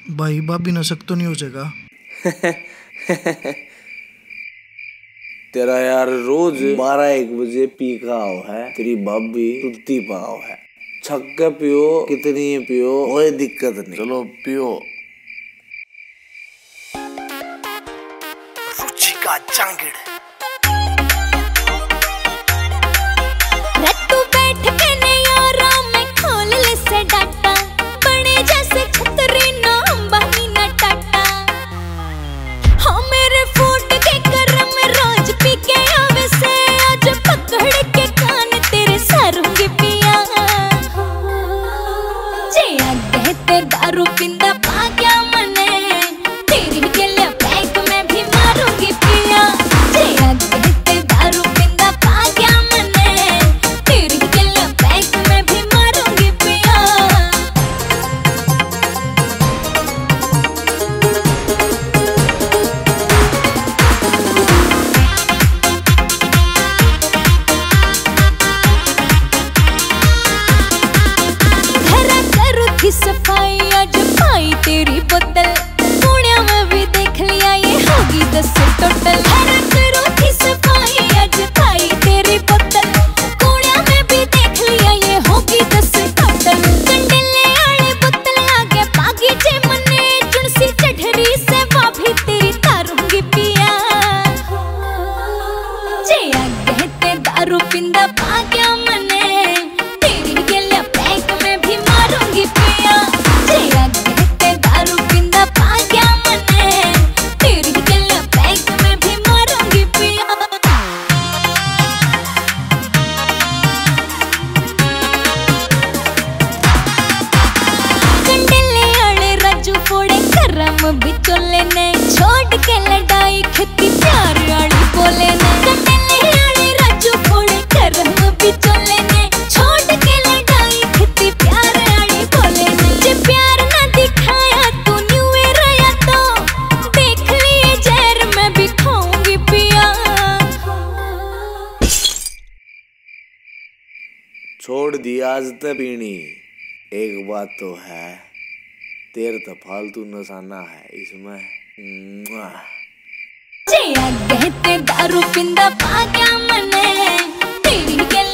भाई भाभी ना शक तो नहीं हो जाएगा? तेरा यार रोज 12-1 बजे पी का आओ है, तेरी भाभी सुती पाओ है। छक के पियो, कितनी पियो कोई दिक्कत नहीं, चलो पियो। रुचि का जांगिड़ दारू पिंदा पा क्या मने तेरी गले पैक में भी मारूंगी पिया। दारू पिंदा पा क्या मने तेरी गले पैक में भी मारूंगी पिया। घर करू थी सफाई आज पाई तेरी बोतल, पुण्या में भी देख लिया ये होगी 10 टोटल। घर करू थी सफाई आज पाई तेरी बोतल, पुण्या में भी देख लिया ये होगी 10 टोटल। कंडले आले बोतल आगे पागी जे मने चुनसी चढ़री से वो भी तेरी तारूंगी पिया। जे आगे ते दारू पिंदा पा क्या मने तेरी गले पैक में भी मारूंगी पिया। दारू पिंदा पा क्या मने तेरी गले पैक में भी मारूंगी पिया। कंडले आले राजू फोड़े करम बिचोले ने छोड़ के लड़ाई खेती प्यार आली बोले ने। कंडले आले राजू फोड़े करम बिचोले ने छोड़ के लड़ाई खेती प्यार आली बोले ने। जे प्यार ना दिखाया तू न्यूए रहा तो देख लिए जहर मैं भी खाऊंगी पिया। छोड़ दी आज तक पीनी, एक बात तो है तेरे तो फालतू नसाना है इसमें। जे आगे ते दारू पिंदा पा क्या मने तेरी गले